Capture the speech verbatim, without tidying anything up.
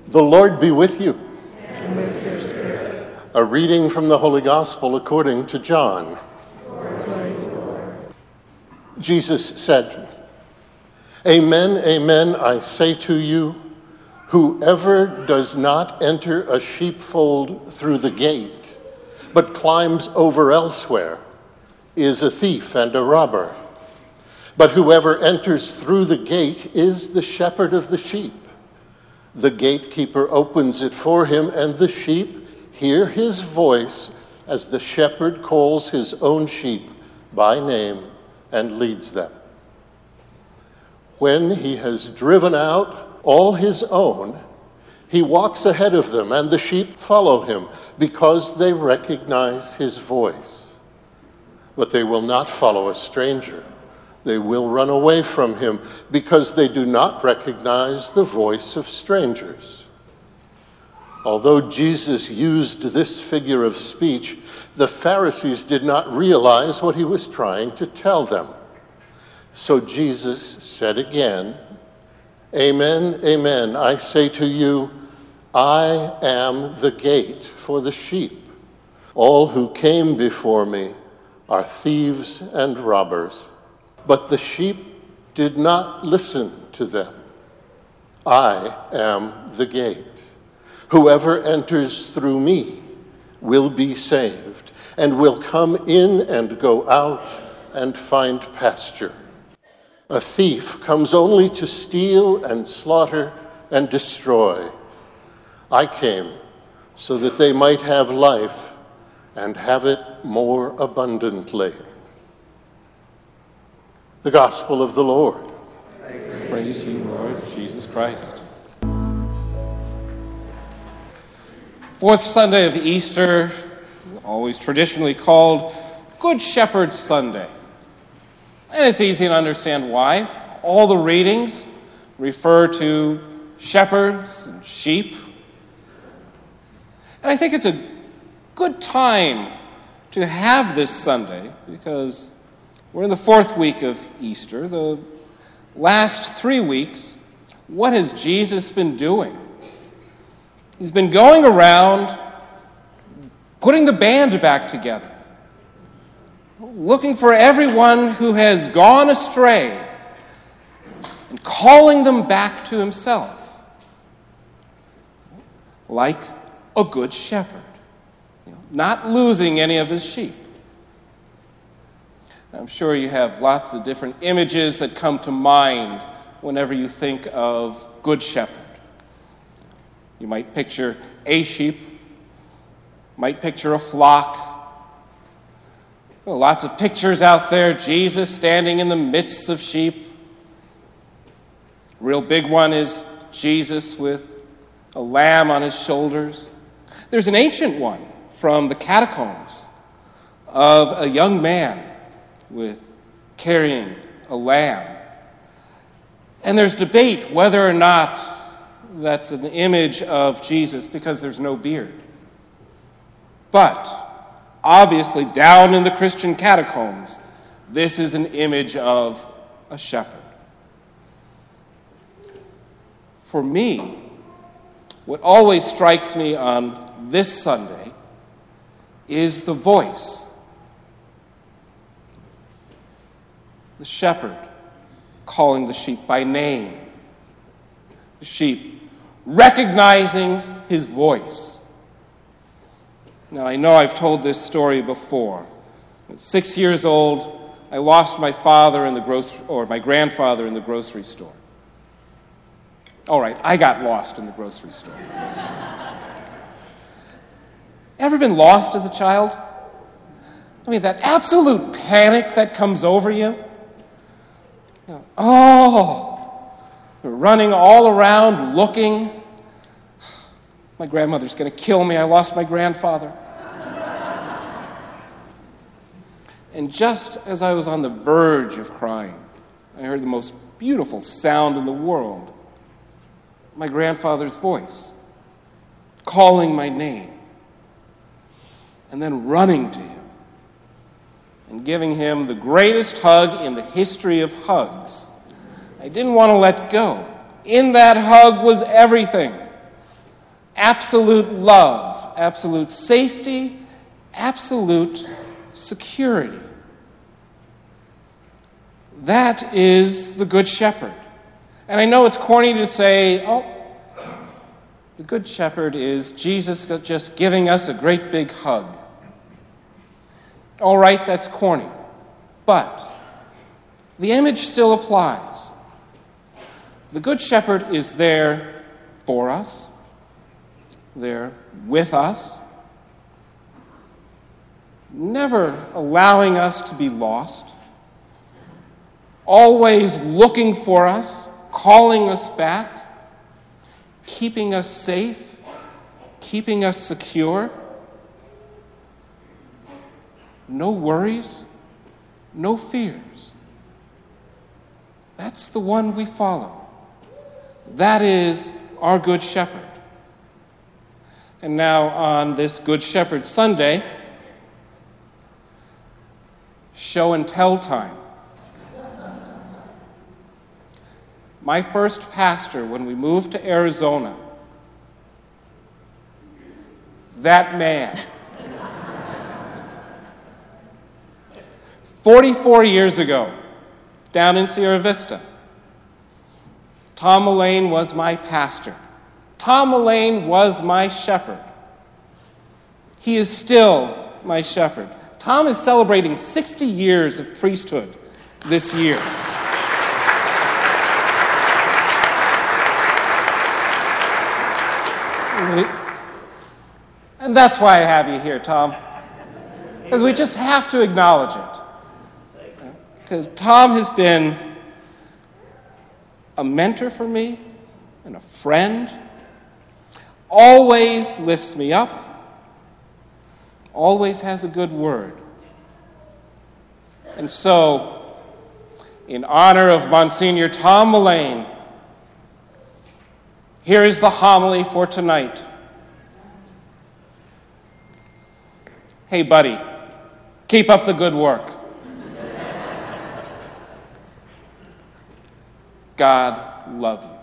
The Lord be with you. And with your spirit. A reading from the Holy Gospel according to John. Glory to you, Lord. Jesus said, "Amen, amen, I say to you, whoever does not enter a sheepfold through the gate, but climbs over elsewhere, is a thief and a robber. But whoever enters through the gate is the shepherd of the sheep. The gatekeeper opens it for him, and the sheep hear his voice as the shepherd calls his own sheep by name and leads them. When he has driven out all his own, he walks ahead of them, and the sheep follow him because they recognize his voice. But they will not follow a stranger. They will run away from him because they do not recognize the voice of strangers." Although Jesus used this figure of speech, the Pharisees did not realize what he was trying to tell them. So Jesus said again, "Amen, amen, I say to you, I am the gate for the sheep. All who came before me are thieves and robbers, but the sheep did not listen to them. I am the gate. Whoever enters through me will be saved, and will come in and go out and find pasture. A thief comes only to steal and slaughter and destroy. I came so that they might have life and have it more abundantly." The Gospel of the Lord. Praise you, Lord Jesus Christ. Fourth Sunday of Easter, always traditionally called Good Shepherd Sunday. And it's easy to understand why. All the readings refer to shepherds and sheep. And I think it's a good time to have this Sunday because we're in the fourth week of Easter. The last three weeks, what has Jesus been doing? He's been going around putting the band back together, looking for everyone who has gone astray and calling them back to himself, like a good shepherd, not losing any of his sheep. I'm sure you have lots of different images that come to mind whenever you think of Good Shepherd. You might picture a sheep, might picture a flock. There are lots of pictures out there, Jesus standing in the midst of sheep. Real big one is Jesus with a lamb on his shoulders. There's an ancient one from the catacombs of a young man with carrying a lamb. And there's debate whether or not that's an image of Jesus because there's no beard. But obviously, down in the Christian catacombs, this is an image of a shepherd. For me, what always strikes me on this Sunday is the voice. The shepherd calling the sheep by name. The sheep recognizing his voice. Now, I know I've told this story before. At six years old, I lost my father in the grocery, or my grandfather in the grocery store. All right, I got lost in the grocery store. Ever been lost as a child? I mean, that absolute panic that comes over you. You know, oh, you're running all around looking. My grandmother's going to kill me. I lost my grandfather. And just as I was on the verge of crying, I heard the most beautiful sound in the world. My grandfather's voice, calling my name, and then running to him and giving him the greatest hug in the history of hugs. I didn't want to let go. In that hug was everything. absolute love, absolute safety, absolute security. That is the Good Shepherd. And I know it's corny to say, oh, the Good Shepherd is Jesus just giving us a great big hug. All right, that's corny. But the image still applies. The Good Shepherd is there for us, there with us, never allowing us to be lost, always looking for us, calling us back, keeping us safe, keeping us secure. No worries, no fears. That's the one we follow. That is our Good Shepherd. And now on this Good Shepherd Sunday, show and tell time. My first pastor when we moved to Arizona, that man, forty-four years ago, down in Sierra Vista, Tom Mullane was my pastor. Tom Mullane was my shepherd. He is still my shepherd. Tom is celebrating sixty years of priesthood this year. And that's why I have you here, Tom. Because we just have to acknowledge it. Because Tom has been a mentor for me and a friend, always lifts me up, always has a good word. And so, in honor of Monsignor Tom Mullane, here is the homily for tonight. Hey, buddy, keep up the good work. God love you.